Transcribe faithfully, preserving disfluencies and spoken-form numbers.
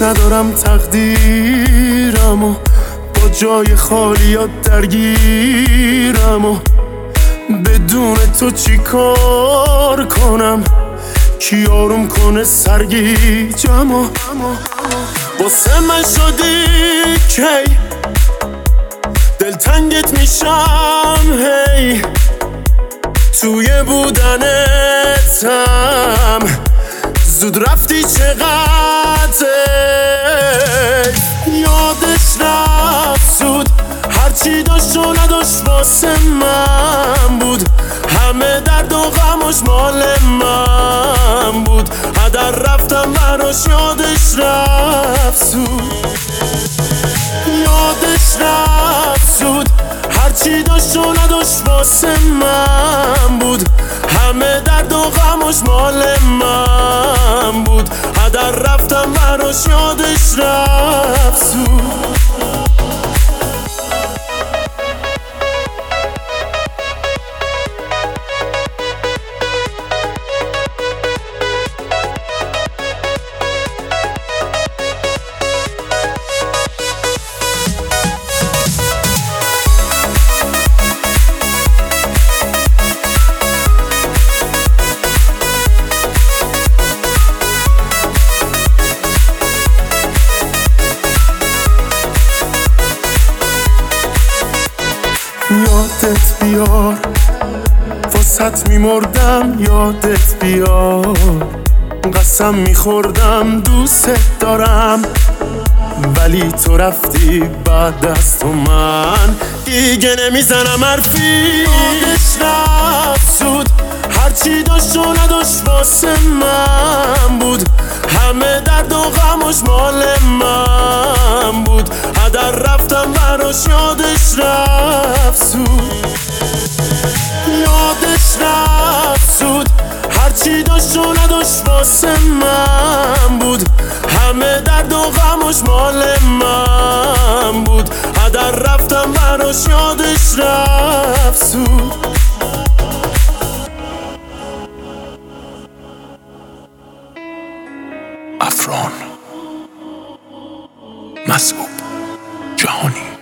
ندارم تقدیرم و با جای خالیات درگیرم و بدون تو چی کار کنم؟ کی آروم کنه سرگیجم و واسه من شدی کی دلتنگت میشم هی توی بودنتم زود رفتی چقدر یادش رفت زود هرچی داشت و نداشت واسه من بود همه درد و غمش مال من بود هدر رفتم براش یادش رفت زود یادش رفت زود هرچی داشت و نداشت واسه من بود همه درد و غمش مال من بود هدر رفتم براش یادش رفت زود یادت بیار واسط میمردم یادت بیار قسم میخوردم دوست دارم ولی تو رفتی بعد از تو من دیگه نمیزنم حرفی یادش رفت زود هرچی داشت و نداشت واسه من بود همه درد و غمش مال من بود هدر رفتم براش یادش رفت زود یادش رفت زود هرچی داشت و نداشت واسه من بود همه درد و غمش مال من بود هدر رفتم براش یادش رفت زود افران مسعود جهانی